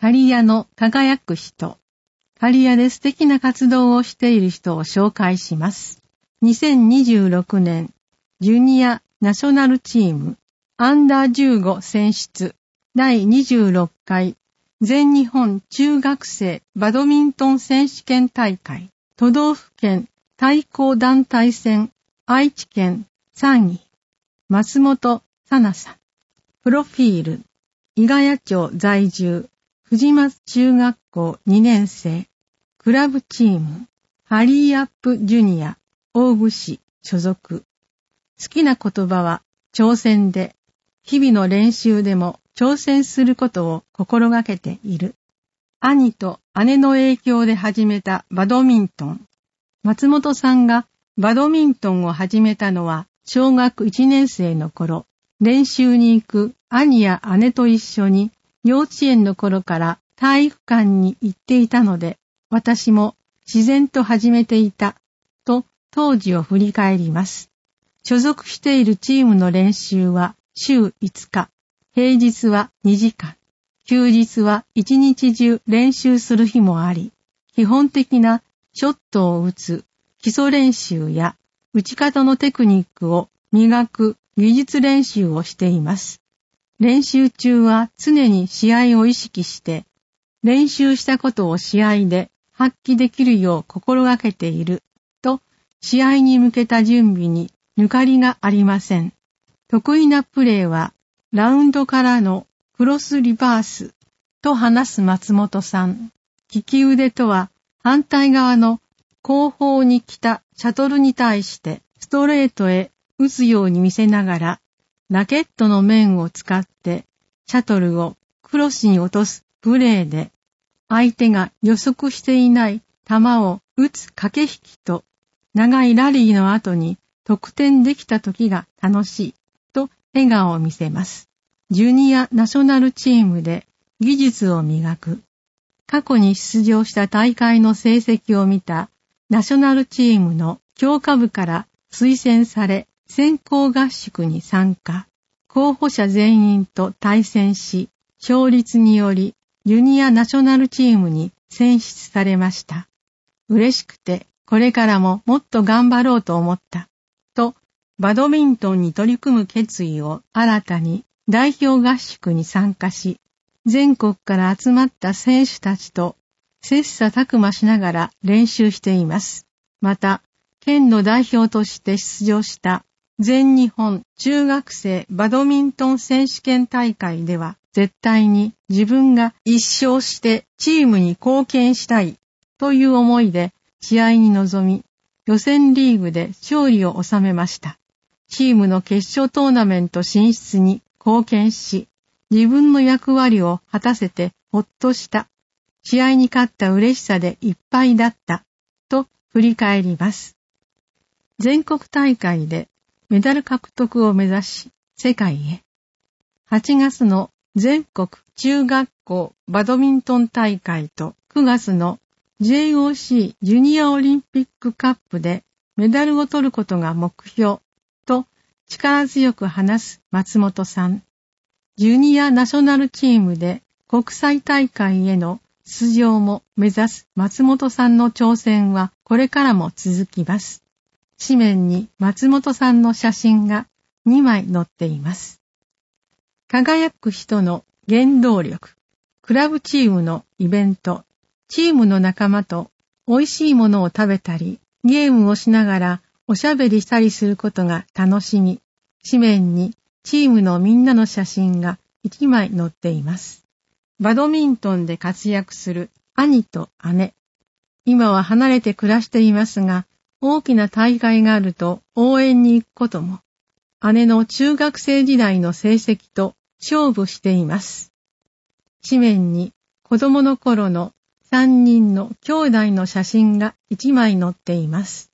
刈谷の輝く人。刈谷で素敵な活動をしている人を紹介します。2026年ジュニアナショナルチームアンダー15選出第26回全日本中学生バドミントン選手権大会都道府県対抗団体戦愛知県3位松本さなさん。プロフィール伊賀谷町在住藤松中学校2年生クラブチームハリーアップジュニア大府市所属。好きな言葉は挑戦で、日々の練習でも挑戦することを心がけている。兄と姉の影響で始めたバドミントン。松本さんがバドミントンを始めたのは小学1年生の頃、練習に行く兄や姉と一緒に幼稚園の頃から体育館に行っていたので、私も自然と始めていたと当時を振り返ります。所属しているチームの練習は週5日、平日は2時間、休日は1日中練習する日もあり、基本的なショットを打つ基礎練習や打ち方のテクニックを磨く技術練習をしています。練習中は常に試合を意識して、練習したことを試合で発揮できるよう心がけていると、試合に向けた準備に抜かりがありません。得意なプレーはラウンドからのクロスリバースと話す松本さん。利き腕とは反対側の後方に来たシャトルに対してストレートへ打つように見せながら、ラケットの面を使ってシャトルをクロスに落とすプレーで、相手が予測していない球を打つ駆け引きと長いラリーの後に得点できた時が楽しいと笑顔を見せます。ジュニアナショナルチームで技術を磨く。過去に出場した大会の成績を見たナショナルチームの強化部から推薦され選考合宿に参加。候補者全員と対戦し、勝率によりジュニアナショナルチームに選出されました。嬉しくてこれからももっと頑張ろうと思った。と、バドミントンに取り組む決意を新たに代表合宿に参加し、全国から集まった選手たちと切磋琢磨しながら練習しています。また、県の代表として出場した全日本中学生バドミントン選手権大会では絶対に自分が1勝してチームに貢献したいという思いで試合に臨み、予選リーグで勝利を収めました。チームの決勝トーナメント進出に貢献し、自分の役割を果たせてほっとした。試合に勝った嬉しさでいっぱいだった。と振り返ります。全国大会でメダル獲得を目指し、世界へ。8月の全国中学校バドミントン大会と9月の JOC ジュニアオリンピックカップでメダルを取ることが目標と力強く話す松本さん。ジュニアナショナルチームで国際大会への出場も目指す松本さんの挑戦はこれからも続きます。紙面に松本さんの写真が2枚載っています。輝く人の原動力。クラブチームのイベント。チームの仲間と美味しいものを食べたり、ゲームをしながらおしゃべりしたりすることが楽しみ。紙面にチームのみんなの写真が1枚載っています。バドミントンで活躍する兄と姉。今は離れて暮らしていますが、大きな大会があると応援に行くことも、姉の中学生時代の成績と勝負しています。紙面に子供の頃の3人の兄弟の写真が1枚載っています。